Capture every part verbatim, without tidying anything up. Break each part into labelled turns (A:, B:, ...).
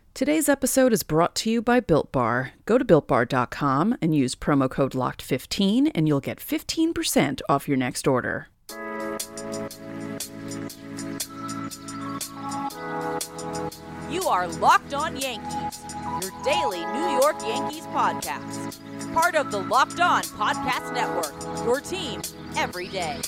A: Today's episode is brought to you by Built Bar. Go to built bar dot com and use promo code locked fifteen and you'll get fifteen percent off your next order.
B: You are Locked On Yankees, your daily New York Yankees podcast. Part of the Locked On Podcast Network, your team every day.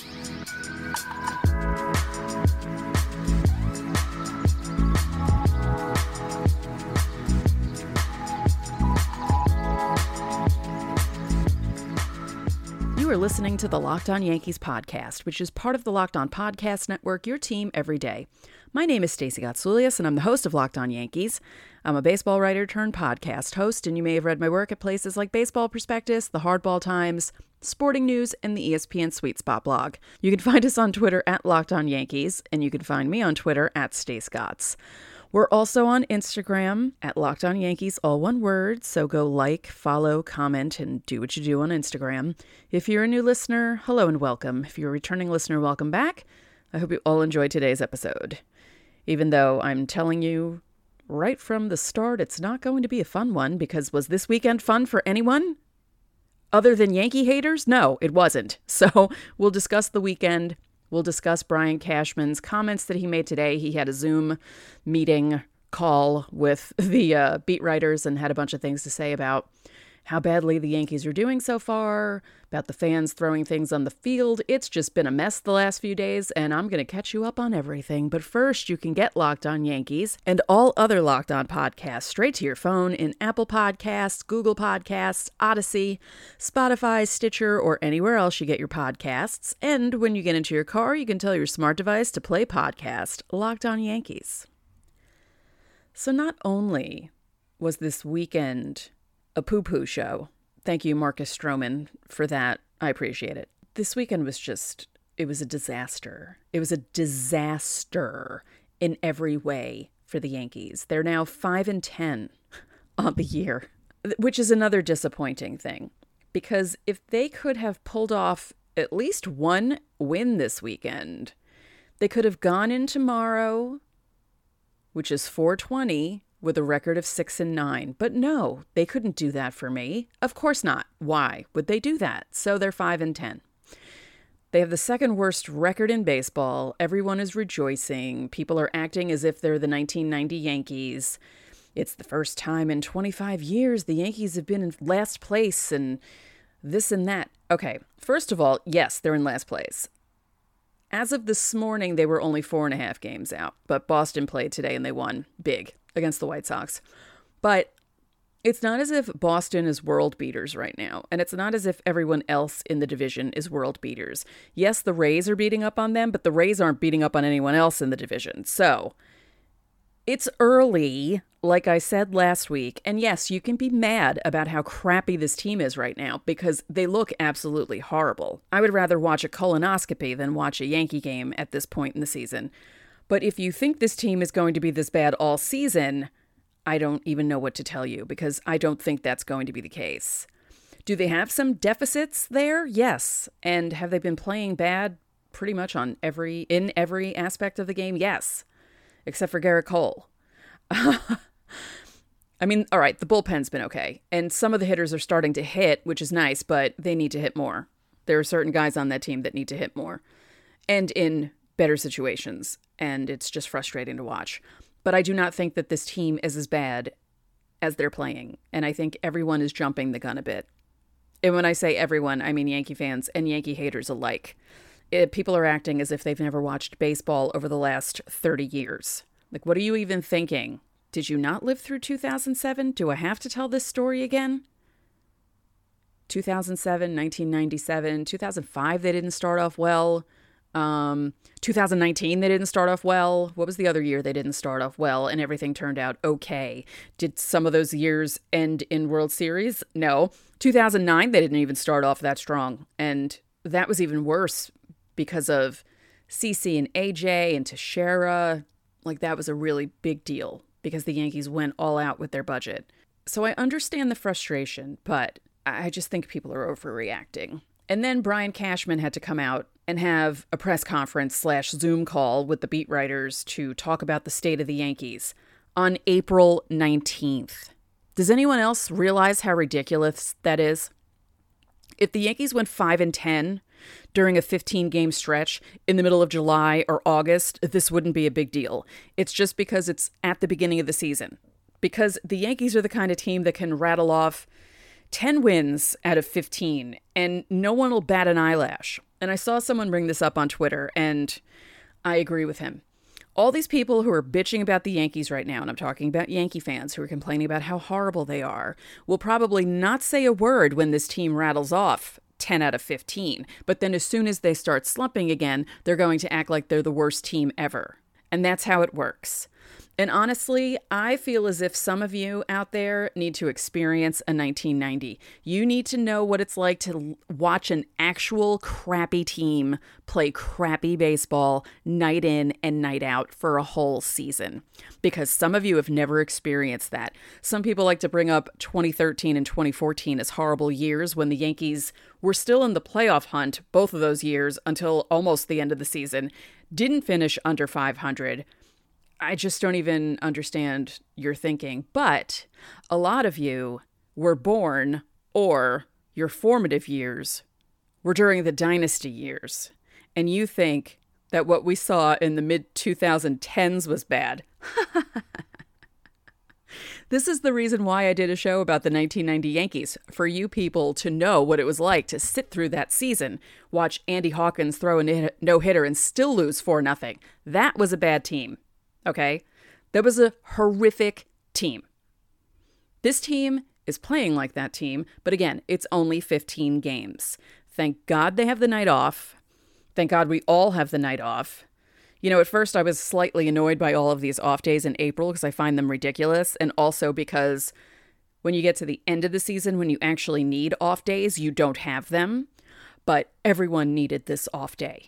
A: You are listening to the Locked On Yankees podcast, which is part of the Locked On Podcast Network, your team every day. My name is Stacey Gotsoulias, and I'm the host of Locked On Yankees. I'm a baseball writer turned podcast host, and you may have read my work at places like Baseball Prospectus, The Hardball Times, Sporting News, and the E S P N Sweet Spot blog. You can find us on Twitter at Locked On Yankees, and you can find me on Twitter at Stace Gotts. We're also on Instagram at Locked On Yankees, all one word, so go like, follow, comment, and do what you do on Instagram. If you're a new listener, hello and welcome. If you're a returning listener, welcome back. I hope you all enjoyed today's episode. Even though I'm telling you right from the start, it's not going to be a fun one, because was this weekend fun for anyone other than Yankee haters? No, it wasn't. So we'll discuss the weekend. We'll discuss Brian Cashman's comments that he made today. He had a Zoom meeting call with the uh, beat writers and had a bunch of things to say about how badly the Yankees are doing so far, about the fans throwing things on the field. It's just been a mess the last few days, and I'm going to catch you up on everything. But first, you can get Locked On Yankees and all other Locked On podcasts straight to your phone in Apple Podcasts, Google Podcasts, Odyssey, Spotify, Stitcher, or anywhere else you get your podcasts. And when you get into your car, you can tell your smart device to play podcast Locked On Yankees. So not only was this weekend a poo-poo show. Thank you, Marcus Stroman, for that. I appreciate it. This weekend was just, it was a disaster. It was a disaster in every way for the Yankees. They're now five and ten on the year, which is another disappointing thing. Because if they could have pulled off at least one win this weekend, they could have gone in tomorrow, which is four twenty, with a record of six and nine. But no, they couldn't do that for me. Of course not. Why would they do that? So they're five and ten. They have the second worst record in baseball. Everyone is rejoicing. People are acting as if they're the nineteen ninety Yankees. It's the first time in twenty-five years the Yankees have been in last place and this and that. Okay, first of all, yes, they're in last place. As of this morning, they were only four and a half games out, but Boston played today and they won big against the White Sox. But it's not as if Boston is world beaters right now, and it's not as if everyone else in the division is world beaters. Yes, the Rays are beating up on them, but the Rays aren't beating up on anyone else in the division. So it's early, like I said last week, and yes, you can be mad about how crappy this team is right now because they look absolutely horrible. I would rather watch a colonoscopy than watch a Yankee game at this point in the season. But if you think this team is going to be this bad all season, I don't even know what to tell you because I don't think that's going to be the case. Do they have some deficits there? Yes. And have they been playing bad pretty much on every in every aspect of the game? Yes. Except for Garrett Cole. I mean, all right, the bullpen's been okay. And some of the hitters are starting to hit, which is nice, but they need to hit more. There are certain guys on that team that need to hit more. And in better situations, and it's just frustrating to watch. But I do not think that this team is as bad as they're playing, and I think everyone is jumping the gun a bit. And when I say everyone, I mean Yankee fans and Yankee haters alike. It, people are acting as if they've never watched baseball over the last thirty years. Like, what are you even thinking? Did you not live through two thousand seven? Do I have to tell this story again? two thousand seven, nineteen ninety-seven, two thousand five, they didn't start off well. Um, two thousand nineteen, they didn't start off well. What was the other year they didn't start off well and everything turned out okay? Did some of those years end in World Series? No. two thousand nine, they didn't even start off that strong. And that was even worse because of CeCe and A J and Teixeira. Like, that was a really big deal because the Yankees went all out with their budget. So I understand the frustration, but I just think people are overreacting. And then Brian Cashman had to come out and have a press conference slash Zoom call with the beat writers to talk about the state of the Yankees. on April nineteenth. Does anyone else realize how ridiculous that is? If the Yankees went five and ten during a fifteen-game stretch in the middle of July or August, this wouldn't be a big deal. It's just because it's at the beginning of the season. Because the Yankees are the kind of team that can rattle off ten wins out of fifteen, and no one will bat an eyelash. And I saw someone bring this up on Twitter, and I agree with him. All these people who are bitching about the Yankees right now, and I'm talking about Yankee fans who are complaining about how horrible they are, will probably not say a word when this team rattles off ten out of fifteen. But then as soon as they start slumping again, they're going to act like they're the worst team ever. And that's how it works. And honestly, I feel as if some of you out there need to experience a nineteen ninety. You need to know what it's like to watch an actual crappy team play crappy baseball night in and night out for a whole season. Because some of you have never experienced that. Some people like to bring up twenty thirteen and twenty fourteen as horrible years when the Yankees were still in the playoff hunt both of those years until almost the end of the season. Didn't finish under five hundred. I just don't even understand your thinking. But a lot of you were born, or your formative years were during the dynasty years. And you think that what we saw in the mid twenty tens was bad. This is the reason why I did a show about the nineteen ninety Yankees, for you people to know what it was like to sit through that season, watch Andy Hawkins throw a no-hitter and still lose four nothing. That was a bad team. Okay, that was a horrific team. This team is playing like that team, but again, it's only fifteen games. Thank God they have the night off. Thank God we all have the night off. You know, at first I was slightly annoyed by all of these off days in April because I find them ridiculous, and also because when you get to the end of the season, when you actually need off days, you don't have them. But everyone needed this off day.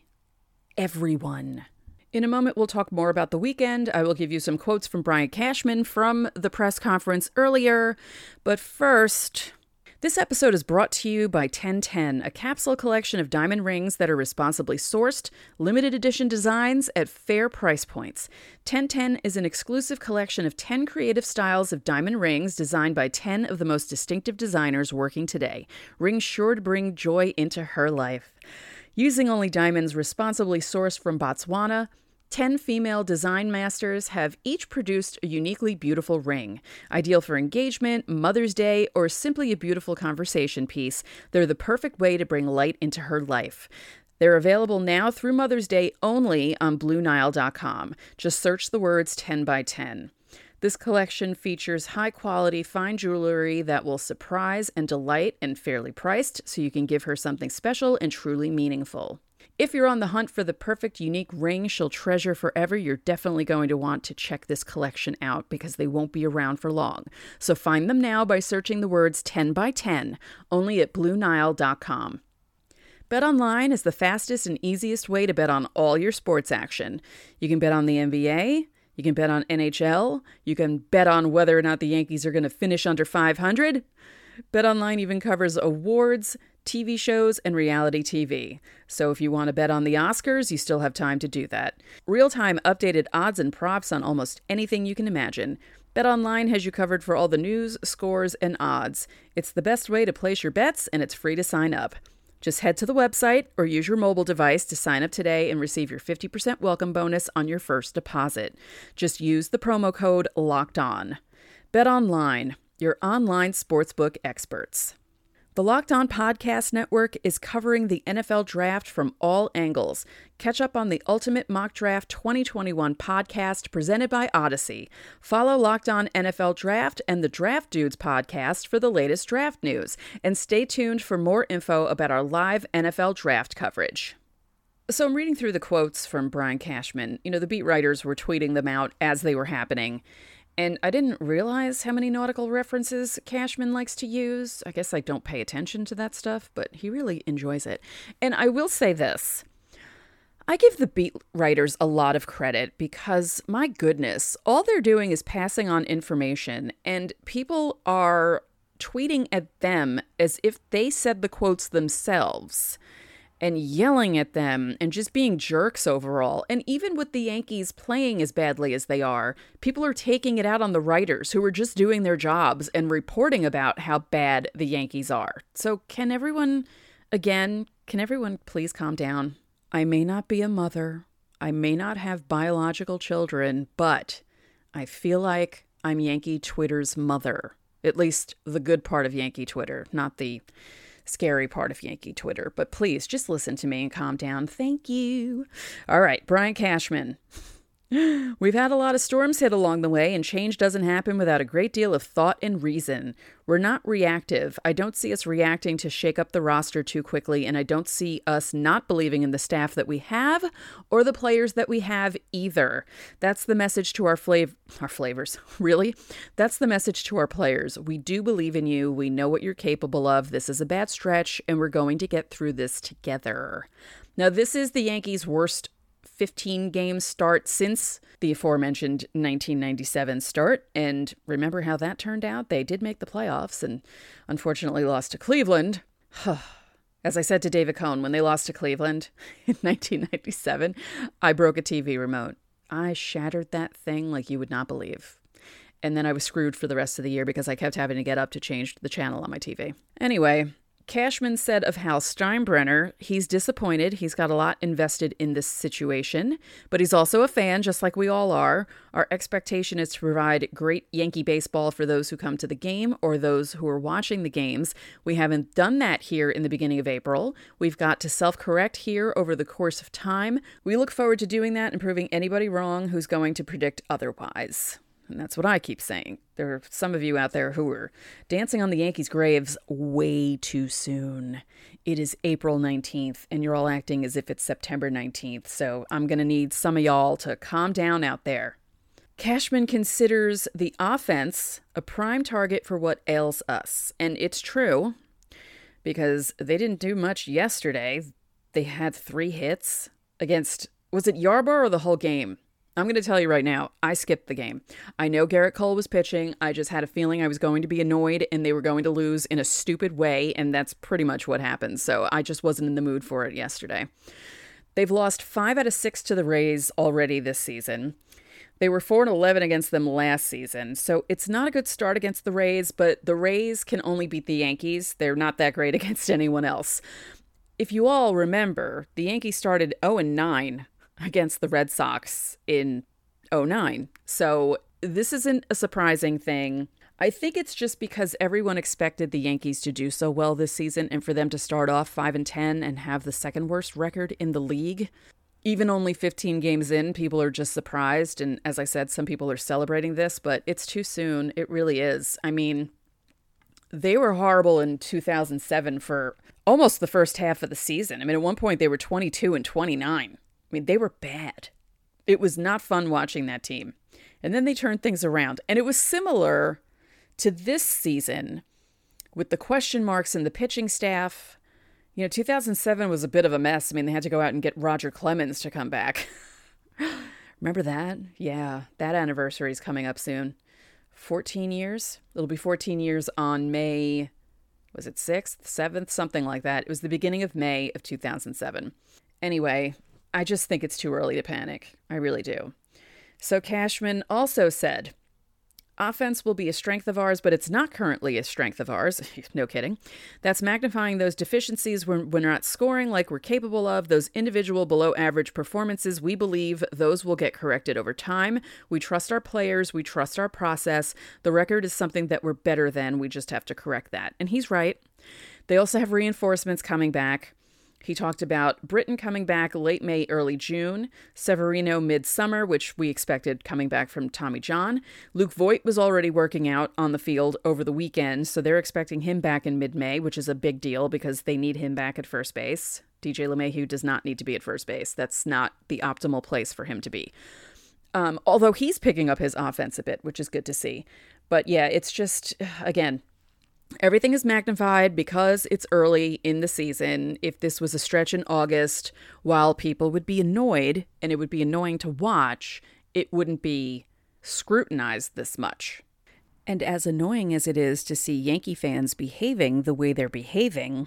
A: Everyone. In a moment, we'll talk more about the weekend. I will give you some quotes from Brian Cashman from the press conference earlier. But first, this episode is brought to you by ten ten, a capsule collection of diamond rings that are responsibly sourced, limited edition designs at fair price points. ten ten is an exclusive collection of ten creative styles of diamond rings designed by ten of the most distinctive designers working today. Rings sure to bring joy into her life. Using only diamonds responsibly sourced from Botswana, ten female design masters have each produced a uniquely beautiful ring. Ideal for engagement, Mother's Day, or simply a beautiful conversation piece, they're the perfect way to bring light into her life. They're available now through Mother's Day only on Blue Nile dot com. Just search the words ten by ten. This collection features high-quality fine jewelry that will surprise and delight, and fairly priced, so you can give her something special and truly meaningful. If you're on the hunt for the perfect, unique ring she'll treasure forever, you're definitely going to want to check this collection out because they won't be around for long. So find them now by searching the words ten by ten, only at Blue Nile dot com. BetOnline is the fastest and easiest way to bet on all your sports action. You can bet on the N B A, you can bet on N H L, you can bet on whether or not the Yankees are going to finish under five hundred. BetOnline even covers awards, T V shows, and reality T V. So if you want to bet on the Oscars, you still have time to do that. Real-time updated odds and props on almost anything you can imagine. BetOnline has you covered for all the news, scores, and odds. It's the best way to place your bets, and it's free to sign up. Just head to the website or use your mobile device to sign up today and receive your fifty percent welcome bonus on your first deposit. Just use the promo code LOCKEDON. BetOnline, your online sportsbook experts. The Locked On Podcast Network is covering the N F L Draft from all angles. Catch up on the Ultimate Mock Draft twenty twenty-one podcast presented by Odyssey. Follow Locked On N F L Draft and the Draft Dudes podcast for the latest draft news. And stay tuned for more info about our live N F L Draft coverage. So I'm reading through the quotes from Brian Cashman. You know, the beat writers were tweeting them out as they were happening. And I didn't realize how many nautical references Cashman likes to use. I guess I don't pay attention to that stuff, but he really enjoys it. And I will say this. I give the beat writers a lot of credit because, my goodness, all they're doing is passing on information, and people are tweeting at them as if they said the quotes themselves. and yelling at them and just being jerks overall. And even with the Yankees playing as badly as they are, people are taking it out on the writers who are just doing their jobs and reporting about how bad the Yankees are. So can everyone, again, can everyone please calm down? I may not be a mother. I may not have biological children, but I feel like I'm Yankee Twitter's mother. At least the good part of Yankee Twitter, not the scary part of Yankee Twitter. But please, just listen to me and calm down. Thank you. All right, Brian Cashman. We've had a lot of storms hit along the way, and change doesn't happen without a great deal of thought and reason. We're not reactive. I don't see us reacting to shake up the roster too quickly, and I don't see us not believing in the staff that we have or the players that we have either. That's the message to our flav- our flavors. Really? That's the message to our players. We do believe in you. We know what you're capable of. This is a bad stretch, and we're going to get through this together. Now, this is the Yankees' worst fifteen game start since the aforementioned nineteen ninety-seven start. And remember how that turned out? They did make the playoffs and unfortunately lost to Cleveland. As I said to David Cohn, when they lost to Cleveland in nineteen ninety-seven, I broke a T V remote. I shattered that thing like you would not believe. And then I was screwed for the rest of the year because I kept having to get up to change the channel on my T V. Anyway, Cashman said of Hal Steinbrenner, he's disappointed. He's got a lot invested in this situation, but he's also a fan, just like we all are. Our expectation is to provide great Yankee baseball for those who come to the game or those who are watching the games. We haven't done that here in the beginning of April. We've got to self-correct here over the course of time. We look forward to doing that and proving anybody wrong who's going to predict otherwise. And that's what I keep saying. There are some of you out there who are dancing on the Yankees' graves way too soon. It is April nineteenth, and you're all acting as if it's September nineteenth, so I'm going to need some of y'all to calm down out there. Cashman considers the offense a prime target for what ails us. And it's true, because they didn't do much yesterday. They had three hits against, was it Yarborough or the whole game? I'm going to tell you right now, I skipped the game. I know Garrett Cole was pitching. I just had a feeling I was going to be annoyed and they were going to lose in a stupid way, and that's pretty much what happened. So I just wasn't in the mood for it yesterday. They've lost five out of six to the Rays already this season. They were four and eleven against them last season, so it's not a good start against the Rays, but the Rays can only beat the Yankees. They're not that great against anyone else. If you all remember, the Yankees started oh and nine against the Red Sox in oh nine. So this isn't a surprising thing. I think it's just because everyone expected the Yankees to do so well this season and for them to start off five and ten and have the second worst record in the league. Even only fifteen games in, people are just surprised. And as I said, some people are celebrating this, but it's too soon. It really is. I mean, they were horrible in two thousand seven for almost the first half of the season. I mean, at one point they were twenty-two and twenty-nine. I mean, they were bad. It was not fun watching that team. And then they turned things around. And it was similar to this season with the question marks in the pitching staff. You know, two thousand seven was a bit of a mess. I mean, they had to go out and get Roger Clemens to come back. Remember that? Yeah, that anniversary is coming up soon. fourteen years? It'll be fourteen years on May, was it sixth, seventh, something like that. It was the beginning of May of two thousand seven. Anyway, I just think it's too early to panic. I really do. So Cashman also said, offense will be a strength of ours, but it's not currently a strength of ours. No kidding. That's magnifying those deficiencies when we're not scoring like we're capable of, those individual below average performances. We believe those will get corrected over time. We trust our players. We trust our process. The record is something that we're better than. We just have to correct that. And he's right. They also have reinforcements coming back. He talked about Britton coming back late May, early June, Severino midsummer, which we expected coming back from Tommy John. Luke Voit was already working out on the field over the weekend, so they're expecting him back in mid-May, which is a big deal because they need him back at first base. D J LeMahieu does not need to be at first base. That's not the optimal place for him to be. Um, although he's picking up his offense a bit, which is good to see. But yeah, it's just, again, everything is magnified because it's early in the season. If this was a stretch in August, while people would be annoyed and it would be annoying to watch, it wouldn't be scrutinized this much. And as annoying as it is to see Yankee fans behaving the way they're behaving,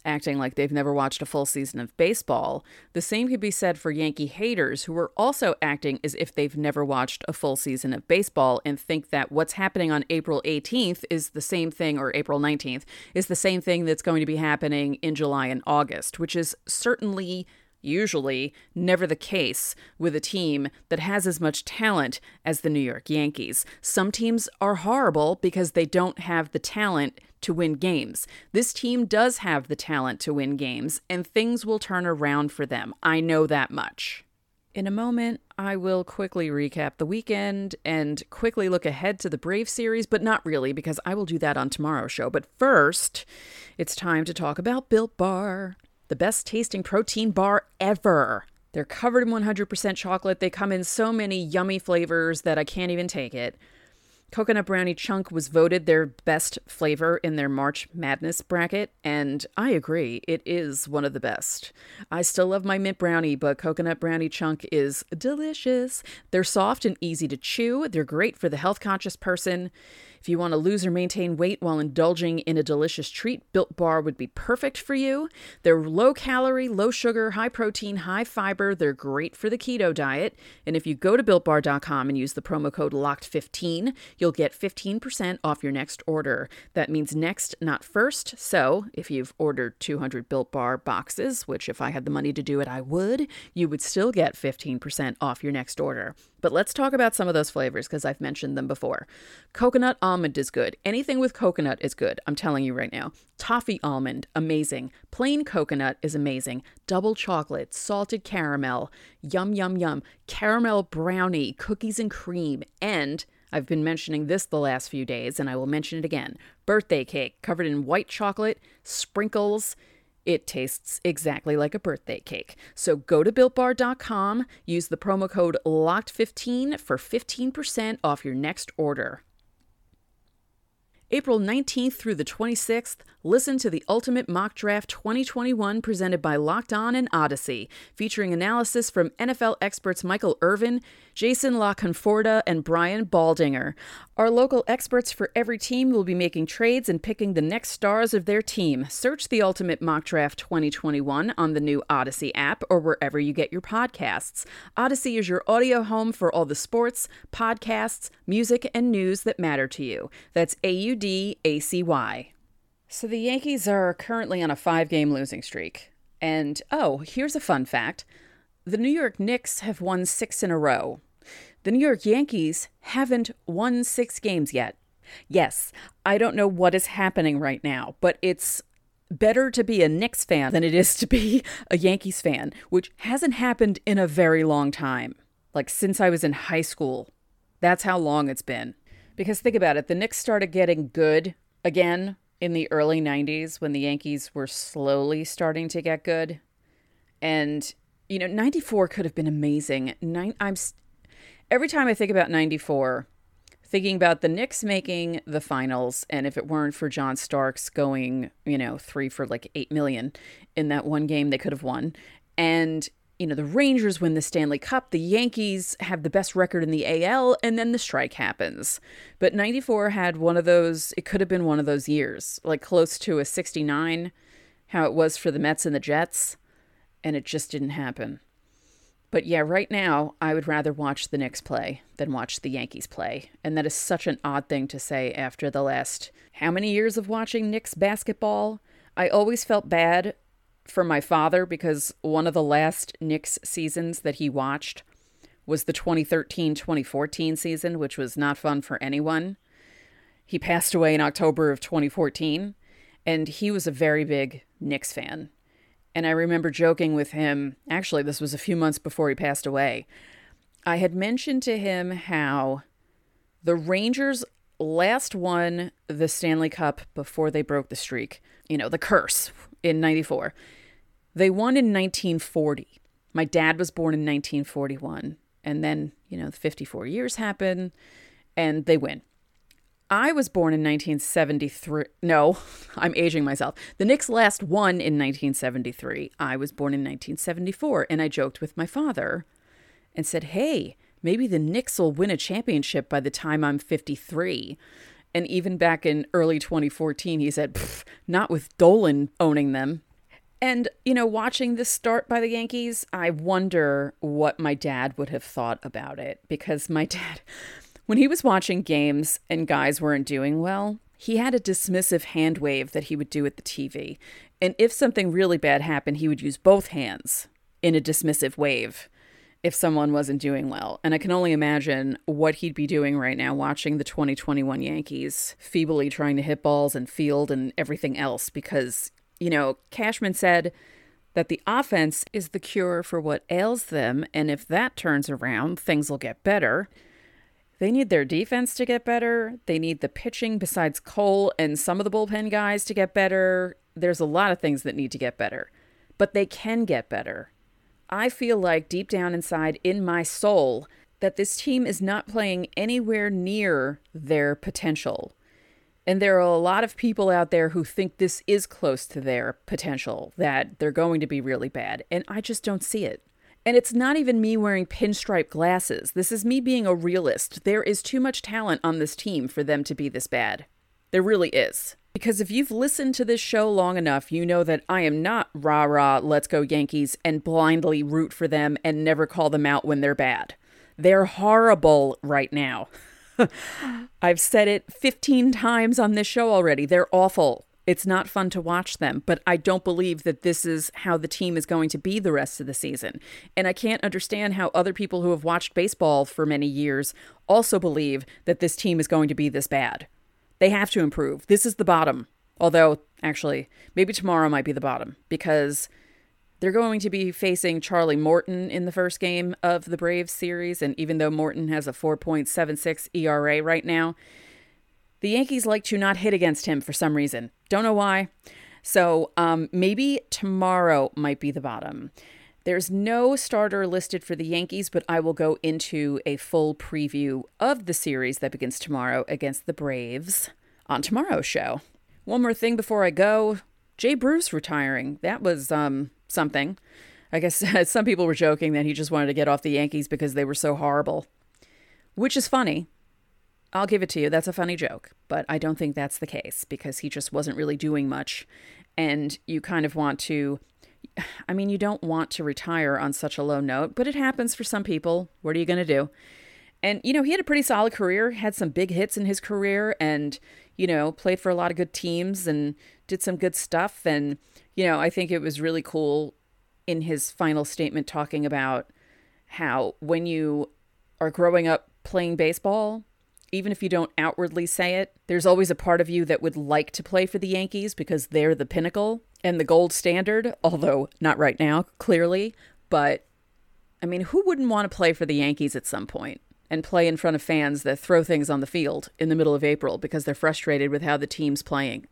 A: acting like they've never watched a full season of baseball, the same could be said for Yankee haters who are also acting as if they've never watched a full season of baseball and think that what's happening on April eighteenth is the same thing, or April nineteenth, is the same thing that's going to be happening in July and August, which is certainly usually never the case with a team that has as much talent as the New York Yankees. Some teams are horrible because they don't have the talent to win games. This team does have the talent to win games, and things will turn around for them. I know that much. In a moment, I will quickly recap the weekend and quickly look ahead to the Brave series, but not really, because I will do that on tomorrow's show. But first, it's time to talk about Built Bar, the best tasting protein bar ever. They're covered in one hundred percent chocolate. They come in so many yummy flavors that I can't even take it. Coconut Brownie Chunk was voted their best flavor in their March Madness bracket, and I agree, it is one of the best. I still love my Mint Brownie, but Coconut Brownie Chunk is delicious. They're soft and easy to chew. They're great for the health-conscious person. If you want to lose or maintain weight while indulging in a delicious treat, Built Bar would be perfect for you. They're low-calorie, low-sugar, high-protein, high-fiber. They're great for the keto diet. And if you go to built bar dot com and use the promo code locked fifteen, you'll get fifteen percent off your next order. That means next, not first. So if you've ordered two hundred Built Bar boxes, which if I had the money to do it, I would, you would still get fifteen percent off your next order. But let's talk about some of those flavors because I've mentioned them before. Coconut almond is good. Anything with coconut is good. I'm telling you right now. Toffee almond, amazing. Plain coconut is amazing. Double chocolate, salted caramel, yum, yum, yum. Caramel brownie, cookies and cream. And I've been mentioning this the last few days, and I will mention it again. Birthday cake covered in white chocolate, sprinkles. It tastes exactly like a birthday cake. So go to built bar dot com, use the promo code locked fifteen for fifteen percent off your next order. April nineteenth through the twenty-sixth, listen to the Ultimate Mock Draft twenty twenty-one presented by Locked On and Odyssey, featuring analysis from N F L experts Michael Irvin, Jason La Conforta, and Brian Baldinger. Our local experts for every team will be making trades and picking the next stars of their team. Search the Ultimate Mock Draft twenty twenty-one on the new Odyssey app or wherever you get your podcasts. Odyssey is your audio home for all the sports, podcasts, music, and news that matter to you. That's A U D A C Y. So the Yankees are currently on a five-game losing streak. And, oh, here's a fun fact. The New York Knicks have won six in a row. The New York Yankees haven't won six games yet. Yes, I don't know what is happening right now, but it's better to be a Knicks fan than it is to be a Yankees fan, which hasn't happened in a very long time. Like since I was in high school. That's how long it's been. Because think about it, the Knicks started getting good again in the early nineties when the Yankees were slowly starting to get good. And, you know, ninety-four could have been amazing. Nine, I'm every time I think about ninety-four, thinking about the Knicks making the finals, and if it weren't for John Starks going, you know, three for like eight million in that one game they could have won. And you know, the Rangers win the Stanley Cup, the Yankees have the best record in the A L, and then the strike happens. But ninety-four had one of those, it could have been one of those years, like close to a sixty-nine, how it was for the Mets and the Jets, and it just didn't happen. But yeah, right now, I would rather watch the Knicks play than watch the Yankees play. And that is such an odd thing to say after the last, how many years of watching Knicks basketball? I always felt bad for my father because one of the last Knicks seasons that he watched was the twenty thirteen twenty fourteen season, which was not fun for anyone. He passed away in October of twenty fourteen, and he was a very big Knicks fan. And I remember joking with him, actually this was a few months before he passed away. I had mentioned to him how the Rangers last won the Stanley Cup before they broke the streak, you know, the curse in ninety-four. They won in nineteen forty. My dad was born in nineteen forty-one. And then, you know, fifty-four years happen and they win. I was born in nineteen seventy-three. No, I'm aging myself. The Knicks last won in nineteen seventy-three. I was born in nineteen seventy-four. And I joked with my father and said, hey, maybe the Knicks will win a championship by the time I'm fifty-three. And even back in early twenty fourteen, he said, not with Dolan owning them. And, you know, watching this start by the Yankees, I wonder what my dad would have thought about it. Because my dad, when he was watching games and guys weren't doing well, he had a dismissive hand wave that he would do at the T V. And if something really bad happened, he would use both hands in a dismissive wave if someone wasn't doing well. And I can only imagine what he'd be doing right now watching the twenty twenty-one Yankees, feebly trying to hit balls and field and everything else. Because, you know, Cashman said that the offense is the cure for what ails them. And if that turns around, things will get better. They need their defense to get better. They need the pitching besides Cole and some of the bullpen guys to get better. There's a lot of things that need to get better, but they can get better. I feel like deep down inside in my soul that this team is not playing anywhere near their potential. And there are a lot of people out there who think this is close to their potential, that they're going to be really bad. And I just don't see it. And it's not even me wearing pinstripe glasses. This is me being a realist. There is too much talent on this team for them to be this bad. There really is. Because if you've listened to this show long enough, you know that I am not rah-rah, let's go Yankees, and blindly root for them and never call them out when they're bad. They're horrible right now. I've said it fifteen times on this show already. They're awful. It's not fun to watch them, but I don't believe that this is how the team is going to be the rest of the season. And I can't understand how other people who have watched baseball for many years also believe that this team is going to be this bad. They have to improve. This is the bottom. Although, actually, maybe tomorrow might be the bottom, because they're going to be facing Charlie Morton in the first game of the Braves series. And even though Morton has a four point seven six E R A right now, the Yankees like to not hit against him for some reason. Don't know why. So um, maybe tomorrow might be the bottom. There's no starter listed for the Yankees, but I will go into a full preview of the series that begins tomorrow against the Braves on tomorrow's show. One more thing before I go. Jay Bruce retiring. That was um, something. I guess some people were joking that he just wanted to get off the Yankees because they were so horrible, which is funny. I'll give it to you. That's a funny joke, but I don't think that's the case because he just wasn't really doing much. And you kind of want to, I mean, you don't want to retire on such a low note, but it happens for some people. What are you going to do? And, you know, he had a pretty solid career, had some big hits in his career and, you know, played for a lot of good teams and did some good stuff. And, you know, I think it was really cool in his final statement talking about how when you are growing up playing baseball, even if you don't outwardly say it, there's always a part of you that would like to play for the Yankees because they're the pinnacle and the gold standard, although not right now, clearly. But, I mean, who wouldn't want to play for the Yankees at some point and play in front of fans that throw things on the field in the middle of April because they're frustrated with how the team's playing?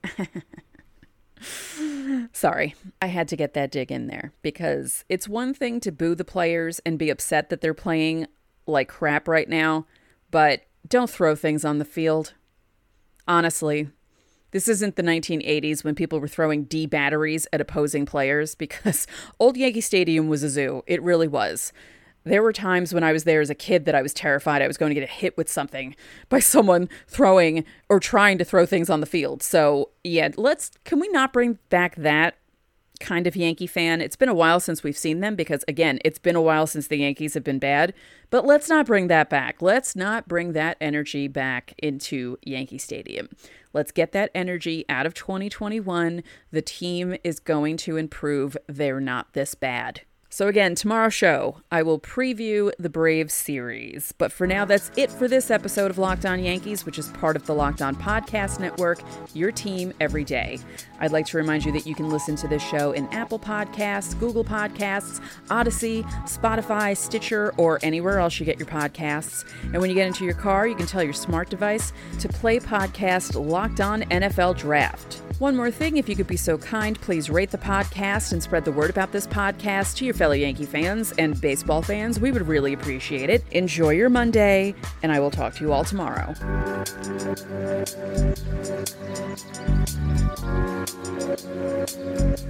A: Sorry, I had to get that dig in there because it's one thing to boo the players and be upset that they're playing like crap right now, but don't throw things on the field. Honestly, this isn't the nineteen eighties when people were throwing D batteries at opposing players because old Yankee Stadium was a zoo. It really was. There were times when I was there as a kid that I was terrified I was going to get hit with something by someone throwing or trying to throw things on the field. So yeah, let's, can we not bring back that kind of Yankee fan? It's been a while since we've seen them because, again, it's been a while since the Yankees have been bad, but let's not bring that back. Let's not bring that energy back into Yankee Stadium. Let's get that energy out of twenty twenty-one. The team is going to improve. They're not this bad. So again, tomorrow's show, I will preview the Braves series. But for now, that's it for this episode of Locked On Yankees, which is part of the Locked On Podcast Network, your team every day. I'd like to remind you that you can listen to this show in Apple Podcasts, Google Podcasts, Odyssey, Spotify, Stitcher, or anywhere else you get your podcasts. And when you get into your car, you can tell your smart device to play podcast Locked On N F L Draft. One more thing, if you could be so kind, please rate the podcast and spread the word about this podcast to your fellow Yankee fans and baseball fans. We would really appreciate it. Enjoy your Monday, and I will talk to you all tomorrow. Thank you.